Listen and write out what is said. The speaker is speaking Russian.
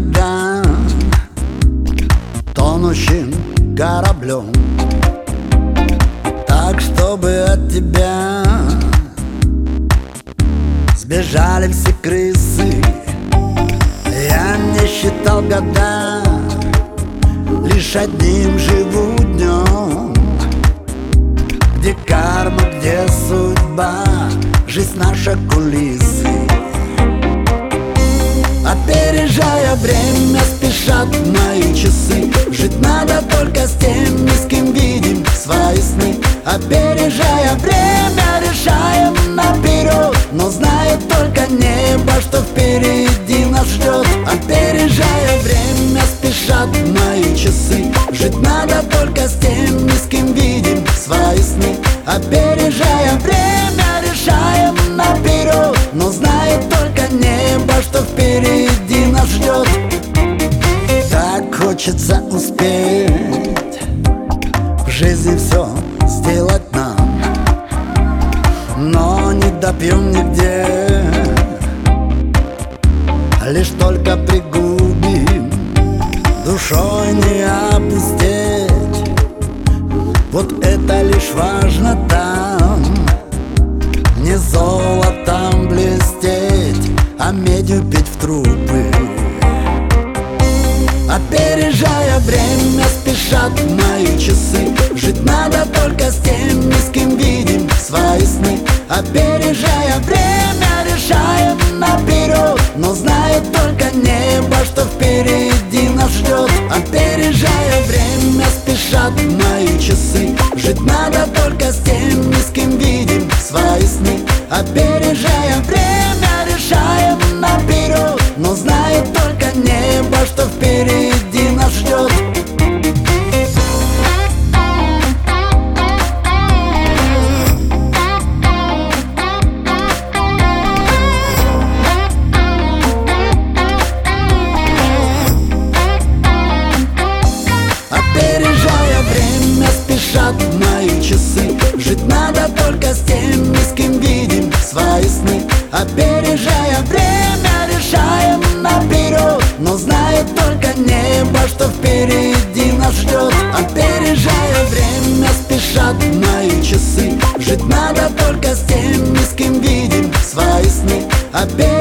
ногам, тонущим кораблем, так, чтобы от тебя сбежали все крысы. Я не считал года, лишь одним живу днем, где карма, где судьба, жизнь наша кулисы. Опережая время, спешат мои часы. Жить надо только с теми, с кем видим свои сны. Опережая время, решаем наперед, но знает только небо, что впереди нас ждет. Опережая время, спешат мои часы. Жить надо только с теми, с кем видим свои сны. Опережая время, решаем наперед, но знает только небо, что впереди нас ждет. Так хочется успеть в жизни все сделать нам, но не допьем нигде, лишь только пригубим, душой не опустеть. Вот это лишь важно там, не золотом блестеть, а медью пить в трубы. Опережая время, спешат мои часы. Жить надо только с теми, с кем видим свои сны. Опережая время, решаем наперед, но знает только небо, что впереди нас ждет. Опережая время, спешат мои часы. Жить надо только с теми, с кем видим свои сны. Опережая время, решаем наперед, но знает только небо, что впереди нас ждет. Опережая время, спешат мои часы. Жить надо только с теми, с кем видим свои сны. Опережая время, решаем наперед, но знает только небо, что впереди нас ждет. Опережая время, спешат мои часы. Жить надо только с теми, с кем видим свои сны.